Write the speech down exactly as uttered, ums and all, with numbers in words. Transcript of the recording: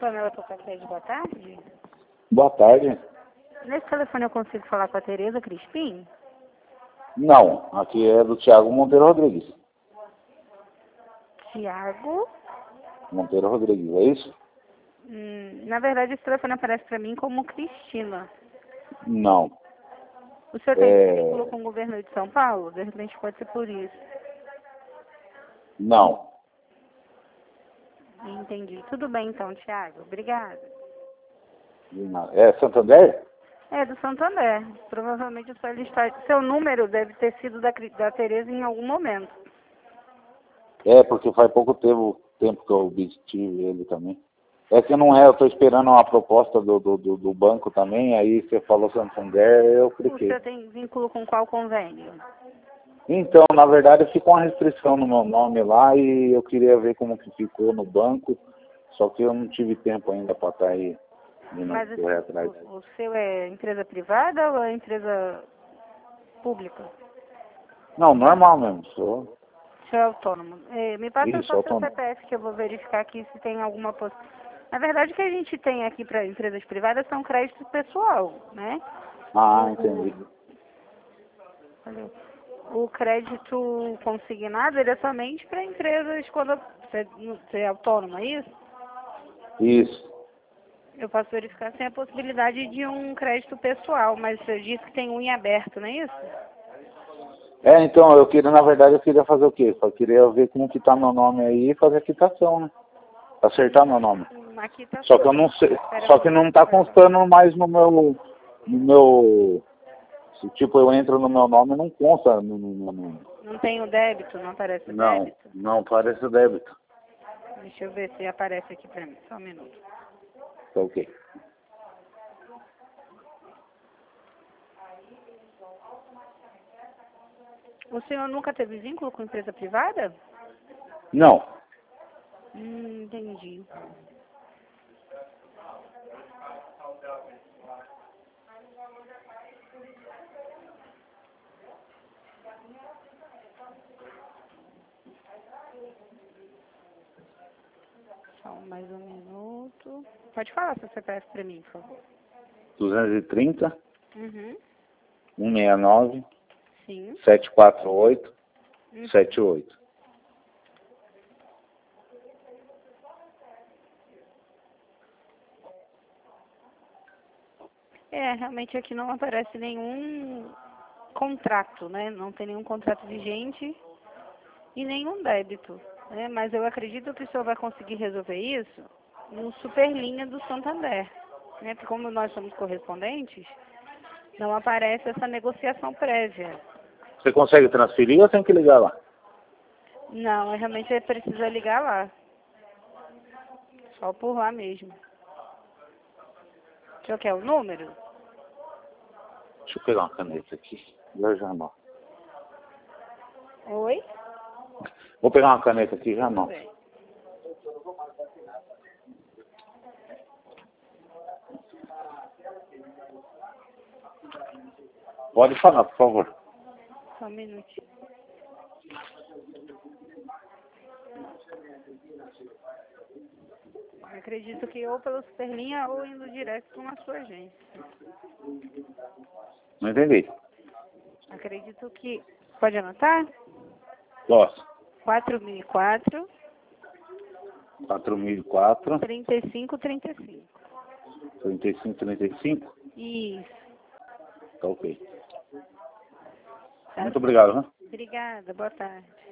Pamela Tocacred, boa tarde. Boa tarde. Nesse telefone eu consigo falar com a Tereza Crispim? Não, aqui é do Thiago Monteiro Rodrigues. Tiago? Monteiro Rodrigues, é isso? Hum, na verdade, esse telefone aparece para mim como Cristina. Não. O senhor tem É... vínculo com o governo de São Paulo? De repente pode ser por isso. Não. Entendi. Tudo bem então, Tiago. Obrigada. É Santander? É, do Santander. Provavelmente o seu, está... seu número deve ter sido da, da Tereza em algum momento. É, porque faz pouco tempo, tempo que eu obtive ele também. É que não é, eu estou esperando uma proposta do, do, do, do banco também, aí você falou Santander, eu O cliquei. senhor tem vínculo com qual convênio? Então, na verdade, ficou uma restrição no meu nome lá e eu queria ver como que ficou no banco, só que eu não tive tempo ainda para estar aí indo Mas correr atrás. o, o seu é empresa privada ou é empresa pública? Não, normal mesmo, sou... O senhor é autônomo. É, me passa Isso, só seu autônomo. C P F que eu vou verificar aqui se tem alguma possibilidade. Na verdade, o que a gente tem aqui para empresas privadas são créditos pessoal, né? Ah, entendi. Valeu. O crédito consignado ele é somente para empresas quando você, você é autônomo, é isso? Isso. Eu posso verificar sem a possibilidade de um crédito pessoal, mas você disse que tem um em aberto, não é isso? É, então, eu queria, na verdade, eu queria fazer o quê? Eu queria ver como que tá meu nome aí e fazer a quitação, né? Acertar meu nome. Hum, Aqui tá Só que eu não sei, Espera só um que pouco. não tá constando mais no meu, no meu, se tipo eu entro no meu nome, não consta no no meu nome. Não tem o débito, não aparece o Não, débito? não parece débito. Deixa eu ver se aparece aqui pra mim, só um minuto. Tá ok. O senhor nunca teve vínculo com empresa privada? Não. Hum, entendi. Só mais um minuto. Pode falar seu C P F pra mim, por favor. duzentos e trinta, Uhum. cento e sessenta e nove, Sim. setecentos e quarenta e oito, Uhum. setenta e oito. É, realmente aqui não aparece nenhum contrato, né? Não tem nenhum contrato vigente e nenhum débito, né? Mas eu acredito que o senhor vai conseguir resolver isso no Superlinha do Santander, né? Porque como nós somos correspondentes, não aparece essa negociação prévia. Você consegue transferir ou tem que ligar lá? Não, realmente precisa ligar lá. Só por lá mesmo. O senhor quer o número? Deixa eu pegar uma caneta aqui. Eu já não. Oi? Vou pegar uma caneta aqui já não. Tudo bem. Pode falar, por favor. Só um minutinho. Eu acredito que ou pela Superlinha ou indo direto na sua agência. Não entendi. Acredito que... Pode anotar? Posso. quatro mil e quatro, quatro mil e quatro, trinta e cinco, trinta e cinco. trinta e cinco, trinta e cinco. Isso. Tá ok. Tá Muito certo. obrigado, né? Obrigada. Boa tarde.